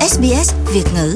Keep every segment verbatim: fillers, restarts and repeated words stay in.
ét bê ét Việt ngữ.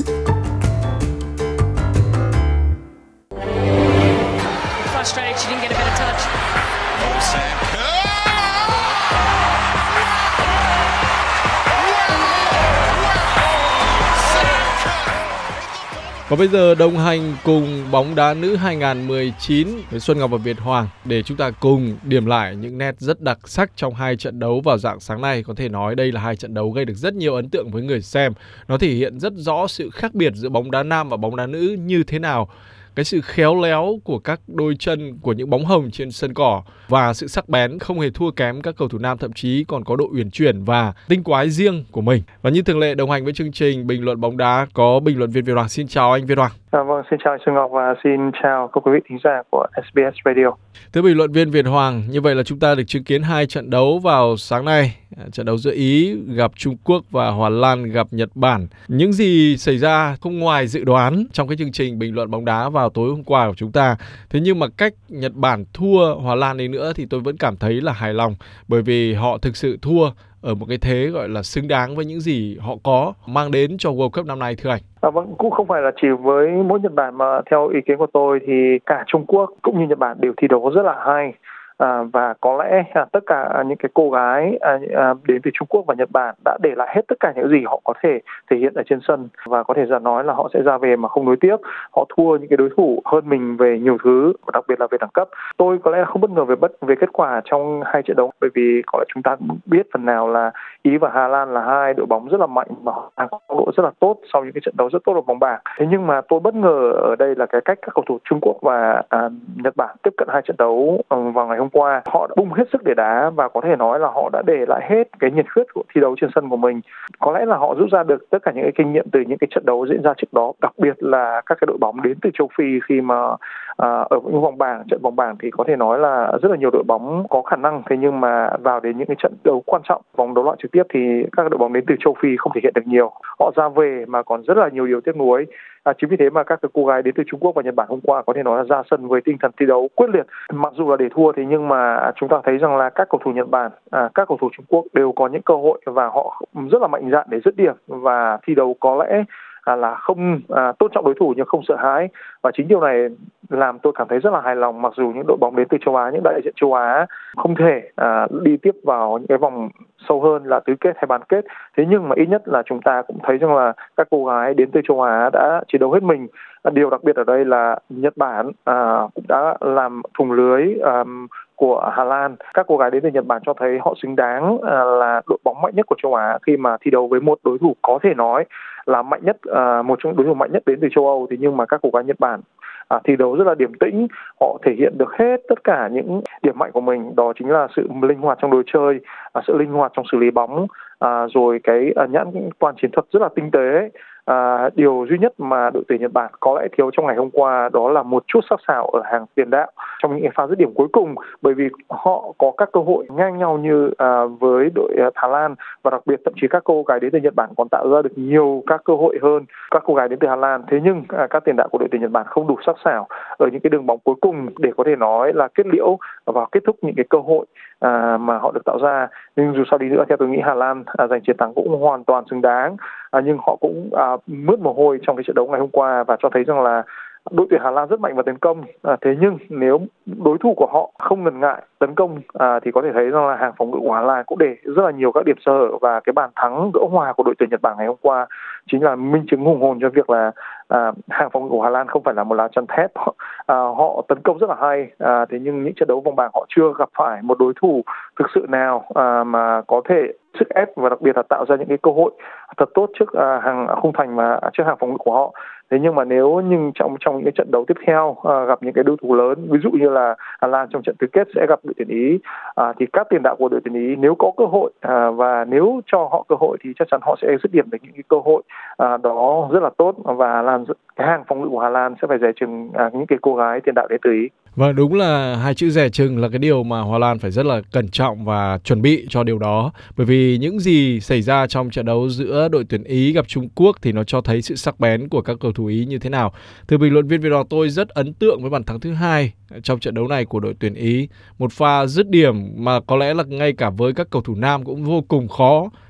Và bây giờ đồng hành cùng bóng đá nữ hai không một chín với Xuân Ngọc và Việt Hoàng để chúng ta cùng điểm lại những nét rất đặc sắc trong hai trận đấu vào rạng sáng nay. Có thể nói đây là hai trận đấu gây được rất nhiều ấn tượng với người xem. Nó thể hiện rất rõ sự khác biệt giữa bóng đá nam và bóng đá nữ như thế nào. Cái sự khéo léo của các đôi chân của những bóng hồng trên sân cỏ và sự sắc bén không hề thua kém các cầu thủ nam, thậm chí còn có độ uyển chuyển và tinh quái riêng của mình. Và như thường lệ, đồng hành với chương trình bình luận bóng đá có bình luận viên Việt Hoàng. Xin chào anh Việt Hoàng. À, vâng, xin chào Xuân Ngọc và xin chào các quý vị thính giả của ét bê ét Radio. Thưa bình luận viên Việt Hoàng, như vậy là chúng ta được chứng kiến hai trận đấu vào sáng nay. Trận đấu giữa Ý gặp Trung Quốc và Hà Lan gặp Nhật Bản. Những gì xảy ra không ngoài dự đoán trong cái chương trình bình luận bóng đá vào tối hôm qua của chúng ta. Thế nhưng mà cách Nhật Bản thua Hà Lan đi nữa thì tôi vẫn cảm thấy là hài lòng, bởi vì họ thực sự thua ở một cái thế gọi là xứng đáng với những gì họ có mang đến cho World Cup năm nay, thưa anh. À, vâng, cũng không phải là chỉ với mỗi Nhật Bản mà theo ý kiến của tôi thì cả Trung Quốc cũng như Nhật Bản đều thi đấu rất là hay. À, và có lẽ à, tất cả những cái cô gái à, à, đến từ Trung Quốc và Nhật Bản đã để lại hết tất cả những gì họ có thể thể hiện ở trên sân, và có thể giả nói là họ sẽ ra về mà không nối tiếp. Họ thua những cái đối thủ hơn mình về nhiều thứ, đặc biệt là về đẳng cấp. Tôi có lẽ không bất ngờ về bất về kết quả trong hai trận đấu, bởi vì có lẽ chúng ta cũng biết phần nào là Ý và Hà Lan là hai đội bóng rất là mạnh và họ đang có độ rất là tốt sau những cái trận đấu rất tốt ở vòng bảng. Thế nhưng mà tôi bất ngờ ở đây là cái cách các cầu thủ Trung Quốc và à, Nhật Bản tiếp cận hai trận đấu vào ngày hôm qua. Họ đã bung hết sức để đá và có thể nói là họ đã để lại hết cái nhiệt huyết của thi đấu trên sân của mình. Có lẽ là họ rút ra được tất cả những cái kinh nghiệm từ những cái trận đấu diễn ra trước đó, đặc biệt là các cái đội bóng đến từ châu Phi, khi mà à, ở những vòng bảng, trận vòng bảng thì có thể nói là rất là nhiều đội bóng có khả năng, thế nhưng mà vào đến những cái trận đấu quan trọng, vòng đấu loại trực tiếp thì các đội bóng đến từ châu Phi không thể hiện được nhiều. Họ ra về mà còn rất là nhiều điều tiếc nuối. À, chính vì thế mà các cái cô gái đến từ Trung Quốc và Nhật Bản hôm qua có thể nói là ra sân với tinh thần thi đấu quyết liệt. Mặc dù là để thua thì nhưng mà chúng ta thấy rằng là các cầu thủ Nhật Bản, à, các cầu thủ Trung Quốc đều có những cơ hội và họ rất là mạnh dạn để dứt điểm và thi đấu có lẽ à, là không à, tôn trọng đối thủ nhưng không sợ hãi. Và chính điều này làm tôi cảm thấy rất là hài lòng, mặc dù những đội bóng đến từ châu Á, những đại diện châu Á không thể à, đi tiếp vào những cái vòng sâu hơn là tứ kết hay bán kết. Thế nhưng mà ít nhất là chúng ta cũng thấy rằng là các cô gái đến từ châu Á đã chiến đấu hết mình. Điều đặc biệt ở đây là Nhật Bản à, cũng đã làm thủng lưới à, của Hà Lan. Các cô gái đến từ Nhật Bản cho thấy họ xứng đáng à, là đội bóng mạnh nhất của châu Á khi mà thi đấu với một đối thủ có thể nói là mạnh nhất, à, một trong những đối thủ mạnh nhất đến từ châu Âu. Thế nhưng mà các cô gái Nhật Bản À, thi đấu rất là điềm tĩnh, họ thể hiện được hết tất cả những điểm mạnh của mình, đó chính là sự linh hoạt trong đối chơi, à, sự linh hoạt trong xử lý bóng, à, rồi cái à, nhãn quan chiến thuật rất là tinh tế. À, điều duy nhất mà đội tuyển Nhật Bản có lẽ thiếu trong ngày hôm qua đó là một chút sắc sảo ở hàng tiền đạo trong những pha dứt điểm cuối cùng, bởi vì họ có các cơ hội ngang nhau như à, với đội Thái Lan, và đặc biệt thậm chí các cô gái đến từ Nhật Bản còn tạo ra được nhiều các cơ hội hơn các cô gái đến từ Hà Lan. Thế nhưng à, các tiền đạo của đội tuyển Nhật Bản không đủ sắc sảo ở những cái đường bóng cuối cùng để có thể nói là kết liễu và kết thúc những cái cơ hội à, mà họ được tạo ra. Nhưng dù sao đi nữa, theo tôi nghĩ Hà Lan à, giành chiến thắng cũng hoàn toàn xứng đáng, à, nhưng họ cũng à, mướt mồ hôi trong cái trận đấu ngày hôm qua và cho thấy rằng là đội tuyển Hà Lan rất mạnh vào tấn công. À, thế nhưng nếu đối thủ của họ không ngần ngại tấn công à, thì có thể thấy rằng là hàng phòng ngự của Hà Lan cũng để rất là nhiều các điểm sơ hở, và cái bàn thắng gỡ hòa của đội tuyển Nhật Bản ngày hôm qua chính là minh chứng hùng hồn cho việc là à, hàng phòng ngự của Hà Lan không phải là một lá chắn thép. À, họ tấn công rất là hay, à, thế nhưng những trận đấu vòng bảng họ chưa gặp phải một đối thủ thực sự nào à, mà có thể sức ép và đặc biệt là tạo ra những cái cơ hội thật tốt trước à, hàng khung thành và trước hàng phòng ngự của họ. Thế nhưng mà nếu nhưng trong trong những cái trận đấu tiếp theo à, gặp những cái đối thủ lớn, ví dụ như là Hà Lan trong trận tứ kết sẽ gặp đội tuyển Ý, à, thì các tiền đạo của đội tuyển Ý nếu có cơ hội à, và nếu cho họ cơ hội thì chắc chắn họ sẽ dứt điểm được những cái cơ hội à, đó rất là tốt, và làm cái hàng phòng ngự của Hà Lan sẽ phải dè chừng à, những cái cô gái tiền đạo đến từ Ý. Vâng, đúng là hai chữ dè chừng là cái điều mà Hà Lan phải rất là cẩn trọng và chuẩn bị cho điều đó. Bởi vì những gì xảy ra trong trận đấu giữa đội tuyển Ý gặp Trung Quốc thì nó cho thấy sự sắc bén của các cầu thủ Ý như thế nào. Từ bình luận viên Việt Hoàng, tôi rất ấn tượng với bàn thắng thứ hai trong trận đấu này của đội tuyển Ý. Một pha dứt điểm mà có lẽ là ngay cả với các cầu thủ nam cũng vô cùng khó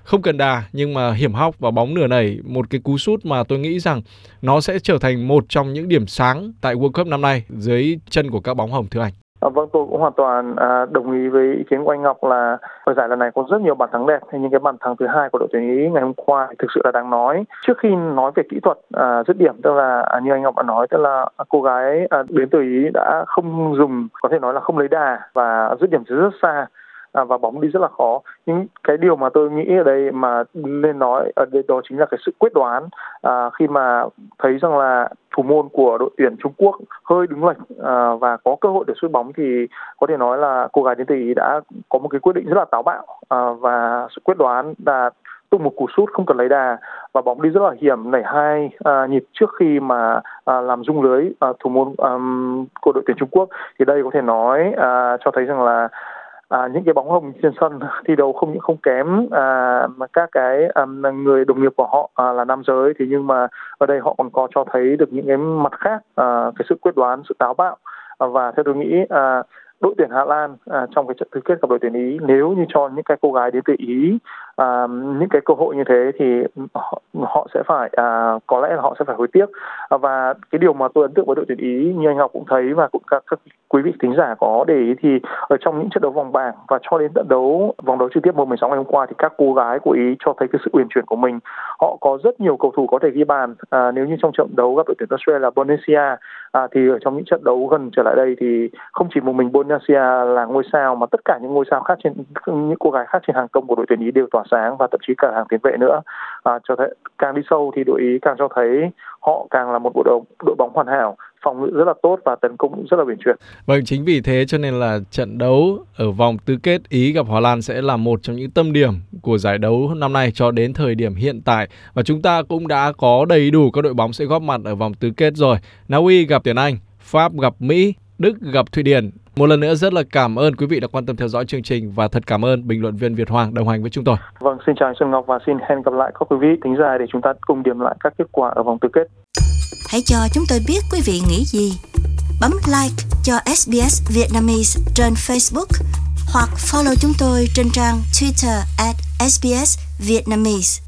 không cần đà nhưng mà hiểm hóc và bóng nửa nẩy, một cái cú sút mà tôi nghĩ rằng nó sẽ trở thành một trong những điểm sáng tại World Cup năm nay dưới chân của các bóng hồng, thưa anh. À, vâng, tôi cũng hoàn toàn à, đồng ý với ý kiến của anh Ngọc là ở giải lần này có rất nhiều bàn thắng đẹp, nhưng cái bàn thắng thứ hai của đội tuyển Ý ngày hôm qua thực sự là đáng nói. Trước khi nói về kỹ thuật à, dứt điểm, tức là à, như anh Ngọc đã nói, tức là à, cô gái à, đến từ Ý đã không dùng, có thể nói là không lấy đà và dứt điểm từ rất xa. À, và bóng đi rất là khó. Nhưng cái điều mà tôi nghĩ ở đây mà nên nói ở đây đó chính là cái sự quyết đoán, à, khi mà thấy rằng là thủ môn của đội tuyển Trung Quốc hơi đứng lệch à, và có cơ hội để sút bóng, thì có thể nói là cô gái đến từ Ý đã có một cái quyết định rất là táo bạo à, và sự quyết đoán là tung một cú sút không cần lấy đà và bóng đi rất là hiểm, nảy hai à, nhịp trước khi mà à, làm rung lưới à, thủ môn à, của đội tuyển Trung Quốc. Thì đây có thể nói à, cho thấy rằng là À, những cái bóng hồng trên sân thi đấu không những không kém à, mà các cái à, người đồng nghiệp của họ à, là nam giới, thì nhưng mà ở đây họ còn có cho thấy được những cái mặt khác, à, cái sự quyết đoán, sự táo bạo à, và theo tôi nghĩ à, đội tuyển Hà Lan à, trong cái trận tứ kết gặp đội tuyển Ý, nếu như cho những cái cô gái đến từ Ý à, những cái cơ hội như thế thì họ, họ sẽ phải à, có lẽ là họ sẽ phải hối tiếc. À, và cái điều mà tôi ấn tượng với đội tuyển Ý, như anh Ngọc cũng thấy và cũng các, các quý vị thính giả có để ý, thì ở trong những trận đấu vòng bảng và cho đến trận đấu vòng đấu trực tiếp mùa mười sáu ngày hôm qua thì các cô gái của Ý cho thấy cái sự uyển chuyển của mình. Họ có rất nhiều cầu thủ có thể ghi bàn. À, nếu như trong trận đấu gặp đội tuyển Australia là Bonicia à, thì ở trong những trận đấu gần trở lại đây thì không chỉ một mình Bonicia là ngôi sao, mà tất cả những ngôi sao khác trên những cô gái khác trên hàng công của đội tuyển Ý đều tỏa sáng, và thậm chí cả hàng tiền vệ nữa. À, cho thấy càng đi sâu thì đội Ý càng cho thấy họ càng là một bộ đội, đội bóng hoàn hảo, phòng ngự rất là tốt và tấn công cũng rất là uyển chuyển. Vâng, chính vì thế cho nên là trận đấu ở vòng tứ kết Ý gặp Hà Lan sẽ là một trong những tâm điểm của giải đấu năm nay cho đến thời điểm hiện tại. Và chúng ta cũng đã có đầy đủ các đội bóng sẽ góp mặt ở vòng tứ kết rồi. Na Uy gặp tuyển Anh, Pháp gặp Mỹ, Đức gặp Thụy Điển. Một lần nữa rất là cảm ơn quý vị đã quan tâm theo dõi chương trình và thật cảm ơn bình luận viên Việt Hoàng đồng hành với chúng tôi. Vâng, xin chào anh Xuân Ngọc và xin hẹn gặp lại các quý vị thính giả để chúng ta cùng điểm lại các kết quả ở vòng tứ kết. Hãy cho chúng tôi biết quý vị nghĩ gì. Bấm like cho ét bê ét Vietnamese trên Facebook hoặc follow chúng tôi trên trang Twitter at ét bê ét Vietnamese.